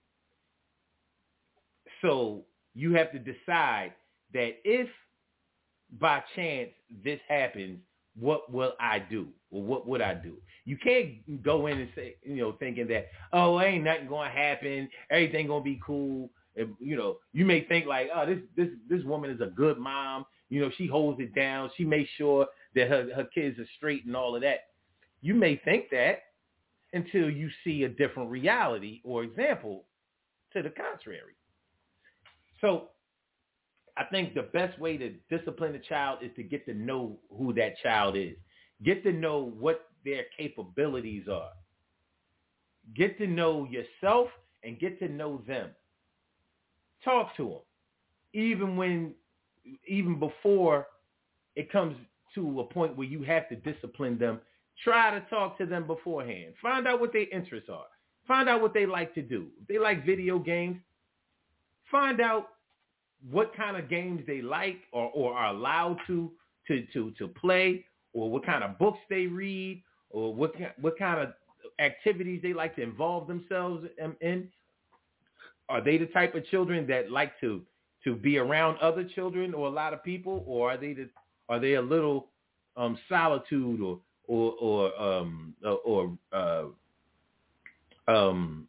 So you have to decide that if by chance this happens, what will I do? Or what would I do? You can't go in and say, you know, thinking that, oh, ain't nothing going to happen. Everything going to be cool. And, you know, you may think like, oh, this, this, this woman is a good mom. You know, she holds it down. She makes sure that her, her kids are straight and all of that. You may think that until you see a different reality or example to the contrary. So I think the best way to discipline a child is to get to know who that child is. Get to know what their capabilities are. Get to know yourself and get to know them. Talk to them. Even when, even before it comes to a point where you have to discipline them, try to talk to them beforehand. Find out what their interests are. Find out what they like to do. If they like video games, find out what kind of games they like or, or are allowed to, to, to, to play, or what kind of books they read, or what, what kind of activities they like to involve themselves in. Are they the type of children that like to, to be around other children or a lot of people, or are they the, are they a little um, solitude or or or um, or uh, um,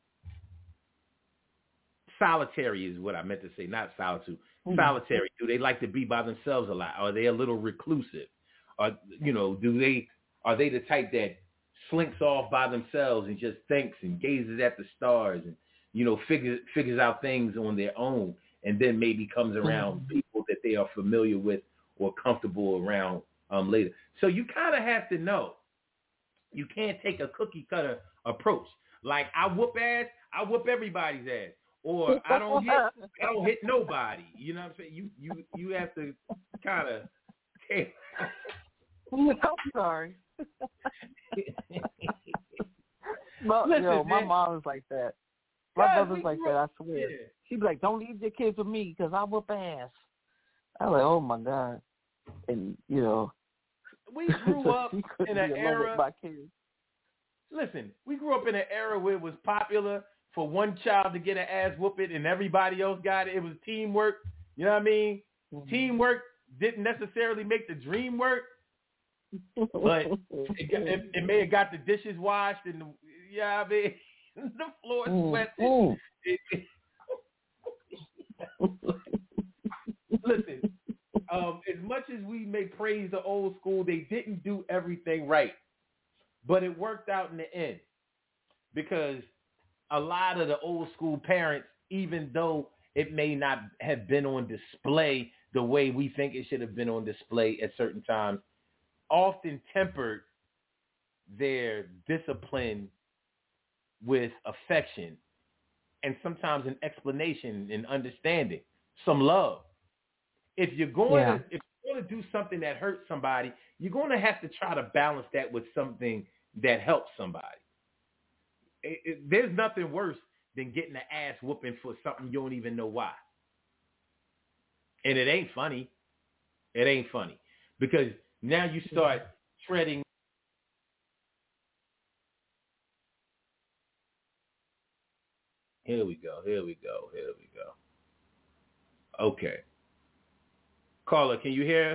solitary is what I meant to say, not solitude. Mm-hmm. Solitary. Do they like to be by themselves a lot? Are they a little reclusive? Or, you know, do they are they the type that slinks off by themselves and just thinks and gazes at the stars and, you know, figures figures out things on their own, and then maybe comes around mm-hmm. people that they are familiar with or comfortable around um, later. So you kind of have to know. You can't take a cookie cutter approach. Like I whoop ass, I whoop everybody's ass. or I don't hit I don't hit nobody. You know what I'm saying? You you you have to kind of. I'm sorry. But, Listen, yo, my man. mom is like that. My God, brother's like that, I swear. Yeah. She'd be like, don't leave your kids with me because I whoop ass. I'm like, oh, my God. And, you know. We grew so up she couldn't in an be alone era. with my kids. Listen, we grew up in an era where it was popular for one child to get an ass whooping and everybody else got it. It was teamwork. You know what I mean? Mm-hmm. Teamwork didn't necessarily make the dream work, but it, it, it may have got the dishes washed and the, yeah, I mean, the floor swept. Mm-hmm. It, it, listen, um, as much as we may praise the old school, they didn't do everything right, but it worked out in the end because a lot of the old school parents, even though it may not have been on display the way we think it should have been on display at certain times, often tempered their discipline with affection and sometimes an explanation and understanding, some love. If you're going yeah. to if you're going to do something that hurts somebody, you're going to have to try to balance that with something that helps somebody. It, it, there's nothing worse than getting an ass whooping for something you don't even know why. And it ain't funny. It ain't funny. Because now you start treading. Here we go. Here we go. Here we go. Okay. Caller, can you hear us?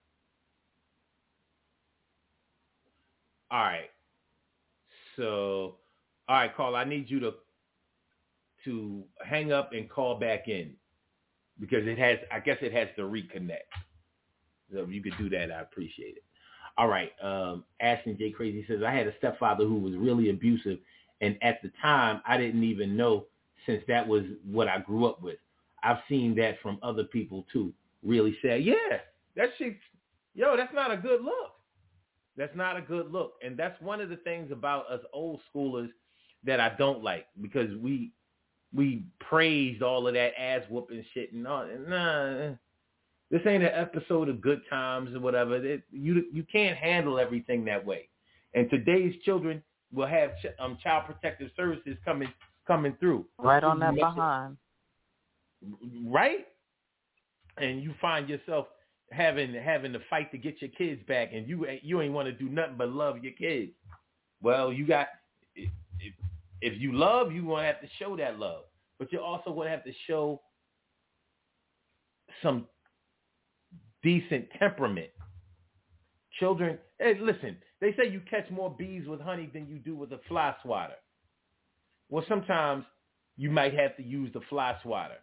All right. So, all right, caller, I need you to to hang up and call back in because it has, I guess it has to reconnect. So if you could do that, I appreciate it. All right. Um, Ashton J. Crazy says, I had a stepfather who was really abusive, and at the time, I didn't even know since that was what I grew up with. I've seen that from other people, too. Really sad. Yeah, that shit, yo, that's not a good look. That's not a good look. And that's one of the things about us old schoolers that I don't like because we we praised all of that ass whooping shit and all. Nah, this ain't an episode of Good Times or whatever. It, you you can't handle everything that way. And today's children will have ch- um, child protective services coming coming through. Right on that behind. Right? And you find yourself having having to fight to get your kids back, and you you ain't want to do nothing but love your kids. Well, you got if, if you love, you want to have to show that love, but you also want to have to show some decent temperament. Children, hey, listen, they say you catch more bees with honey than you do with a fly swatter. Well, sometimes you might have to use the fly swatter.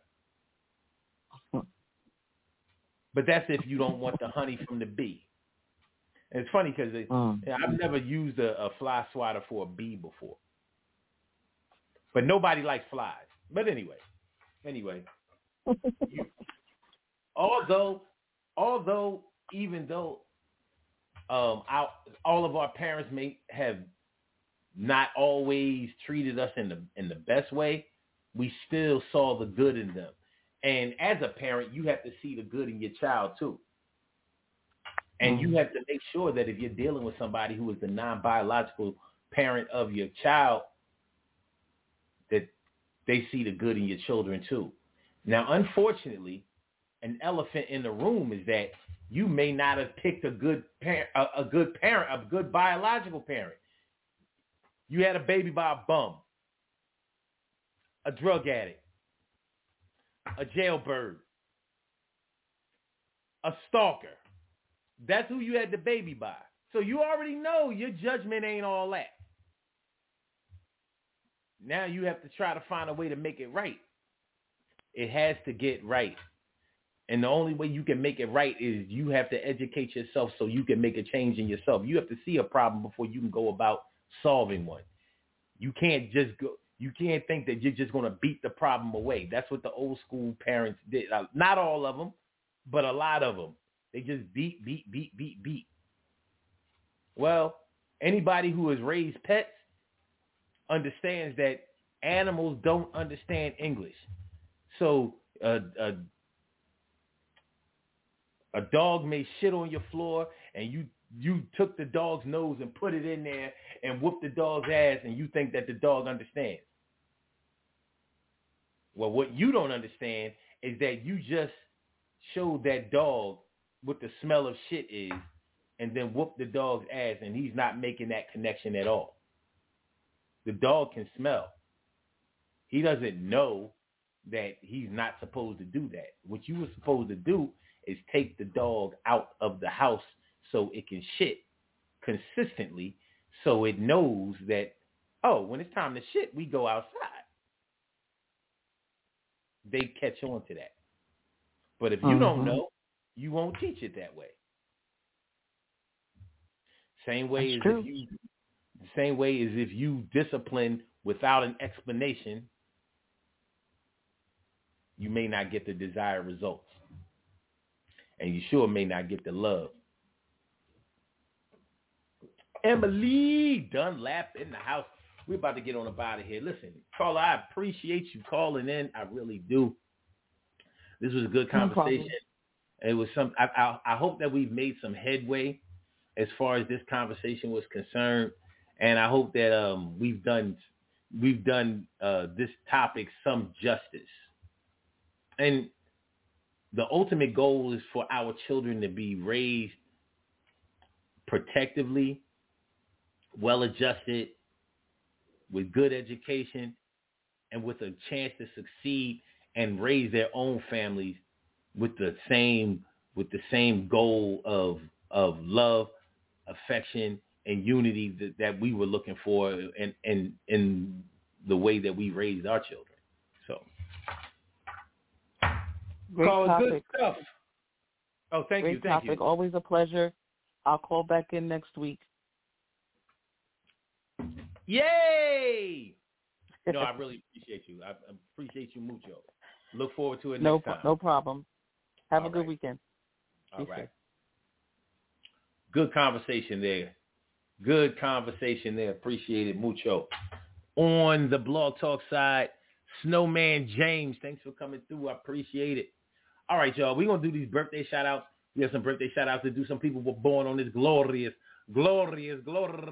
But that's if you don't want the honey from the bee. And it's funny because mm. I've never used a, a fly swatter for a bee before. But nobody likes flies. But anyway, anyway, you, although, although, even though um, our, all of our parents may have not always treated us in the in the best way, we still saw the good in them. And as a parent, you have to see the good in your child too. And mm. you have to make sure that if you're dealing with somebody who is the non-biological parent of your child, that they see the good in your children too. Now, unfortunately, an elephant in the room is that you may not have picked a good parent, a, a good parent, a good biological parent. You had a baby by a bum, a drug addict, a jailbird, a stalker. That's who you had the baby by. So you already know your judgment ain't all that. Now you have to try to find a way to make it right. It has to get right. And the only way you can make it right is you have to educate yourself so you can make a change in yourself. You have to see a problem before you can go about solving one. You can't just go, you can't think that you're just going to beat the problem away. That's what the old school parents did. Not all of them, but a lot of them. They just beat, beat, beat, beat, beat. Well, anybody who has raised pets understands that Animals don't understand English. So uh, a, a dog may shit on your floor, and you you took the dog's nose and put it in there and whooped the dog's ass, and you think that the dog understands. Well, what you don't understand is that you just showed that dog what the smell of shit is and then whooped the dog's ass, and he's not making that connection at all. The dog can smell. He doesn't know that he's not supposed to do that. What you were supposed to do is take the dog out of the house so it can shit consistently, so it knows that, oh, when it's time to shit, we go outside. They catch on to that. But if you mm-hmm. don't know, you won't teach it that way. Same way That's as true. if you, the same way as if you discipline without an explanation, you may not get the desired results, and you sure may not get the love. Emily Dunlap in the house. We're about to get on about it here. Listen, caller, I appreciate you calling in. I really do. This was a good conversation. No it was some. I, I, I hope that we've made some headway as far as this conversation was concerned, and I hope that um, we've done we've done uh, this topic some justice. And the ultimate goal is for our children to be raised protectively, well-adjusted, with good education, and with a chance to succeed and raise their own families with the same with the same goal of of love, affection, and unity that, that we were looking for, and in, in, in the way that we raised our children. So, great call topic. Good stuff. Oh, thank great you, thank topic. you. Always a pleasure. I'll call back in next week. Yay! No, I really appreciate you. I appreciate you mucho. Look forward to it no, next time. No problem. Have All a good right. weekend. All Be right. safe. Good conversation there. Good conversation there. Appreciate it mucho. On the Blog Talk side, Snowman James, thanks for coming through. I appreciate it. All right, y'all. We're going to do these birthday shout-outs. We have some birthday shout-outs to do. Some people were born on this glorious, glorious, glorious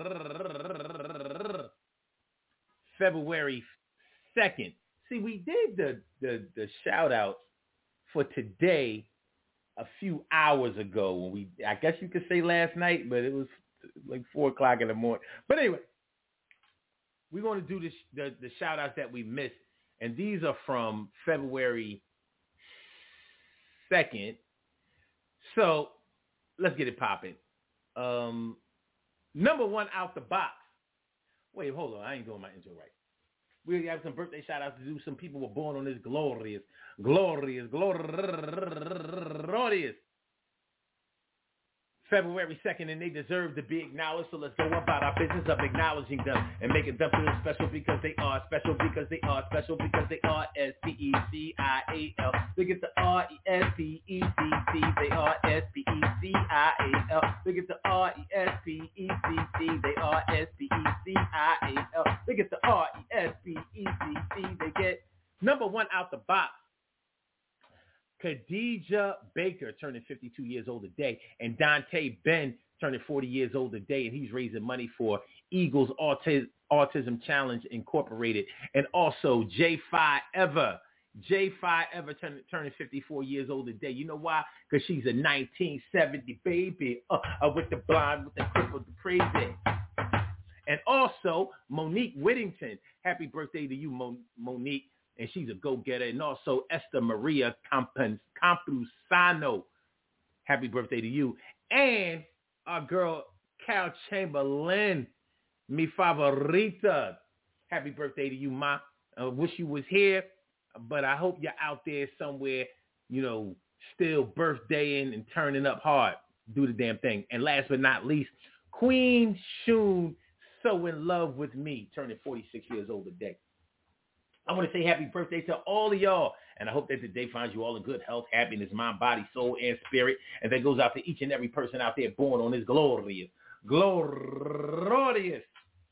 February second. See, we did the, the, the shout-outs for today a few hours ago. When we, I guess you could say last night, but it was like four o'clock in the morning. But anyway, we're going to do this, the, the shout-outs that we missed, and these are from February second. So let's get it popping. Um, number one out the box. Wait, hold on. I ain't doing my intro right. We have some birthday shout-outs to do. Some people were born on this glorious, glorious, glorious February second, and they deserve to be acknowledged. So let's go about our business of acknowledging them and making them feel special because they are special, because they are special, because they are S P E C I A L. Look at the R E S P E C T. They are S P E C I A L. Look at the R E S P E C T. They are S P E C I A L. Look at the R E S P E C T. They get number one out the box. Khadijah Baker turning fifty-two years old today, and Dante Ben turning forty years old today, and he's raising money for Eagles Autis- Autism Challenge Incorporated, and also J five Ever. J five Ever turn, turning fifty-four years old today. You know why? Because she's a nineteen seventy baby, uh, uh, with the blonde, with the crippled, the crazy. And also Monique Whittington. Happy birthday to you, Mon- Monique. And she's a go-getter. And also Esther Maria Campuzano. Happy birthday to you. And our girl, Cal Chamberlain, mi favorita. Happy birthday to you, Ma. I wish you was here, but I hope you're out there somewhere, you know, still birthdaying and turning up hard. Do the damn thing. And last but not least, Queen Shun, So In Love With Me, turning forty-six years old today. I want to say happy birthday to all of y'all, and I hope that the day finds you all in good health, happiness, mind, body, soul, and spirit, and that goes out to each and every person out there born on this glorious, glorious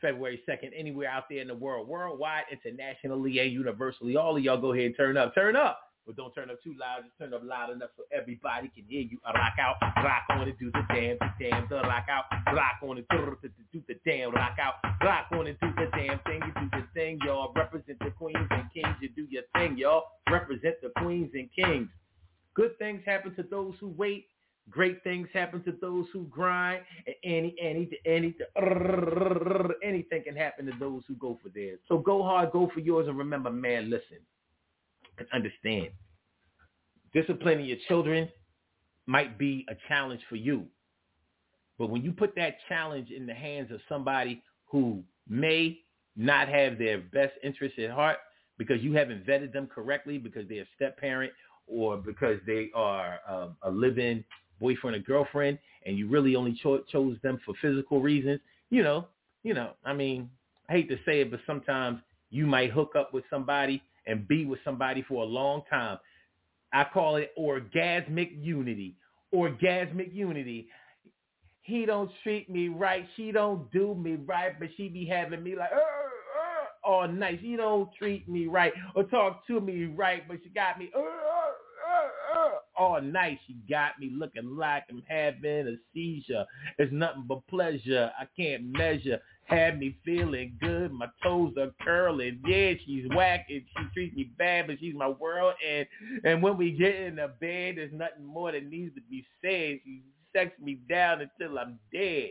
February second, anywhere out there in the world, worldwide, internationally, and universally. All of y'all go ahead and turn up. Turn up. But don't turn up too loud. Just turn up loud enough so everybody can hear you. Rock out, rock on and do the damn, the damn, the rock out, rock on and do the, do the damn, rock out, rock on and do the damn thing. You do the thing, y'all. Represent the queens and kings. You do your thing, y'all. Represent the queens and kings. Good things happen to those who wait. Great things happen to those who grind. And any, any, any, anything can happen to those who go for theirs. So go hard, go for yours, and remember, man, listen. And understand, disciplining your children might be a challenge for you. But when you put that challenge in the hands of somebody who may not have their best interests at heart because you haven't vetted them correctly, because they're a step parent, or because they are um, a live-in boyfriend or girlfriend, and you really only cho- chose them for physical reasons, you know, you know, I mean, I hate to say it, but sometimes you might hook up with somebody and be with somebody for a long time. I call it orgasmic unity. Orgasmic unity. He don't treat me right. She don't do me right, but she be having me like, uh, uh, all night. She don't treat me right or talk to me right, but she got me uh, uh, uh, all night. She got me looking like I'm having a seizure. It's nothing but pleasure. I can't measure. Had me feeling good. My toes are curling. Yeah, she's whacking. She treats me bad, but she's my world. And and when we get in the bed, there's nothing more that needs to be said. She sexes me down until I'm dead.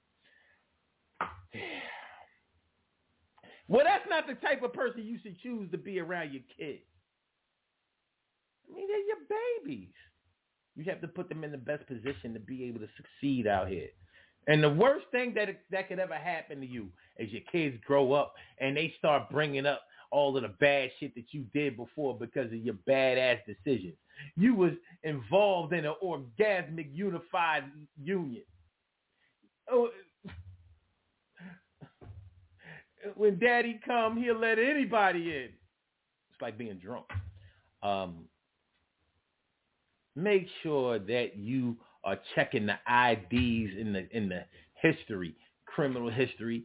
Well, that's not the type of person you should choose to be around your kids. I mean, they're your babies. You have to put them in the best position to be able to succeed out here. And the worst thing that that could ever happen to you is your kids grow up and they start bringing up all of the bad shit that you did before because of your badass decisions. You was involved in an orgasmic unified union. Oh, when daddy come, he'll let anybody in. It's like being drunk. Um, make sure that you are checking the I Ds in the in the history, criminal history,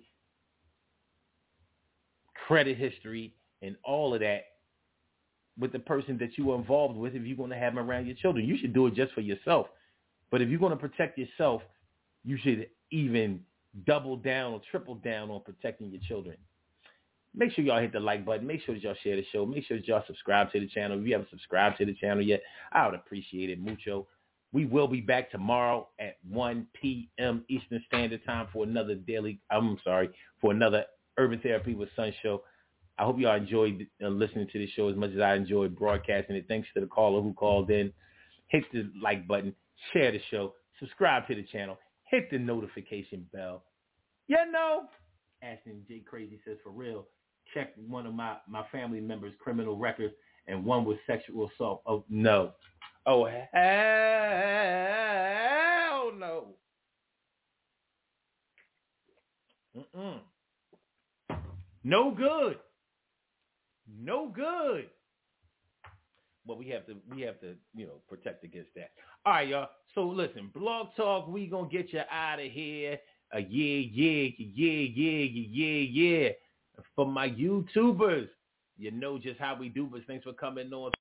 credit history, and all of that with the person that you are involved with if you're going to have them around your children. You should do it just for yourself. But if you're going to protect yourself, you should even double down or triple down on protecting your children. Make sure y'all hit the like button. Make sure that y'all share the show. Make sure that y'all subscribe to the channel. If you haven't subscribed to the channel yet, I would appreciate it mucho. We will be back tomorrow at one p.m. Eastern Standard Time for another daily, I'm sorry, for another Urban Therapy with Sun show. I hope y'all enjoyed uh, listening to the show as much as I enjoyed broadcasting it. Thanks to the caller who called in. Hit the like button, share the show, subscribe to the channel, hit the notification bell. You know, Ashton J. Crazy says, for real, check one of my, my family members' criminal records and one with sexual assault. Oh, no. Oh, hell no. Mm-mm. No good. No good. Well, we have to, we have to, you know, protect against that. All right, y'all. So listen, Blog Talk, we gonna get you out of here. Uh, yeah, yeah, yeah, yeah, yeah, yeah. For my YouTubers, you know just how we do, but thanks for coming on.